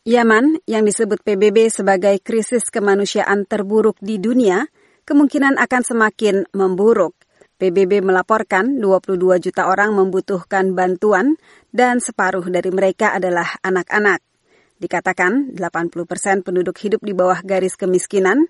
Yaman, yang disebut PBB sebagai krisis kemanusiaan terburuk di dunia, kemungkinan akan semakin memburuk. PBB melaporkan 22 juta orang membutuhkan bantuan dan separuh dari mereka adalah anak-anak. Dikatakan 80% penduduk hidup di bawah garis kemiskinan,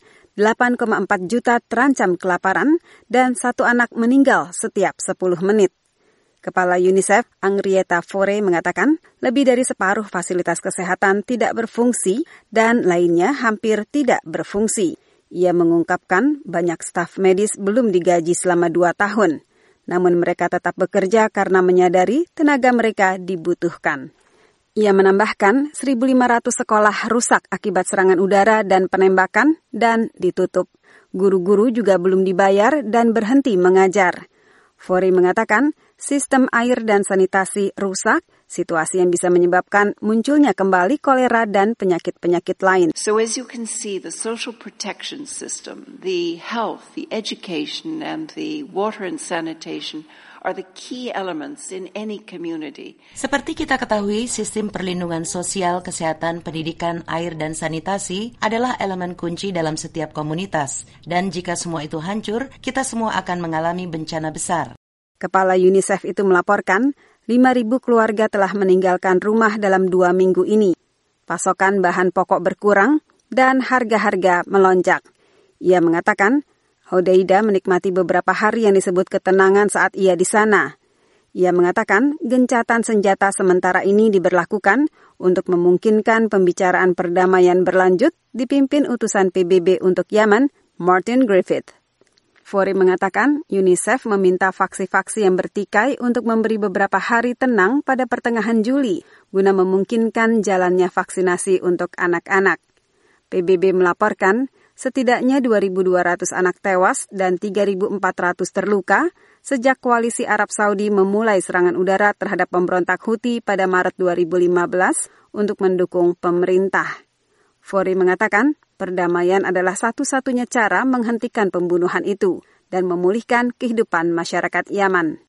8,4 juta terancam kelaparan, dan 1 anak meninggal setiap 10 menit. Kepala UNICEF, Henrietta Fore, mengatakan lebih dari separuh fasilitas kesehatan tidak berfungsi dan lainnya hampir tidak berfungsi. Ia mengungkapkan banyak staf medis belum digaji selama 2 tahun. Namun mereka tetap bekerja karena menyadari tenaga mereka dibutuhkan. Ia menambahkan 1.500 sekolah rusak akibat serangan udara dan penembakan dan ditutup. Guru-guru juga belum dibayar dan berhenti mengajar. Fore mengatakan sistem air dan sanitasi rusak, situasi yang bisa menyebabkan munculnya kembali kolera dan penyakit-penyakit lain. So as you can see, the social protection system, the health, the education, and the water and sanitation are the key elements in any community. Seperti kita ketahui, sistem perlindungan sosial, kesehatan, pendidikan, air, dan sanitasi adalah elemen kunci dalam setiap komunitas. Dan jika semua itu hancur, kita semua akan mengalami bencana besar. Kepala UNICEF itu melaporkan 5.000 keluarga telah meninggalkan rumah dalam 2 minggu ini. Pasokan bahan pokok berkurang dan harga-harga melonjak. Ia mengatakan, Hodeida menikmati beberapa hari yang disebut ketenangan saat ia di sana. Ia mengatakan gencatan senjata sementara ini diberlakukan untuk memungkinkan pembicaraan perdamaian berlanjut dipimpin utusan PBB untuk Yaman, Martin Griffiths. Fore mengatakan UNICEF meminta faksi-faksi yang bertikai untuk memberi beberapa hari tenang pada pertengahan Juli guna memungkinkan jalannya vaksinasi untuk anak-anak. PBB melaporkan setidaknya 2.200 anak tewas dan 3.400 terluka sejak koalisi Arab Saudi memulai serangan udara terhadap pemberontak Houthi pada Maret 2015 untuk mendukung pemerintah. Fore mengatakan perdamaian adalah satu-satunya cara menghentikan pembunuhan itu dan memulihkan kehidupan masyarakat Yaman.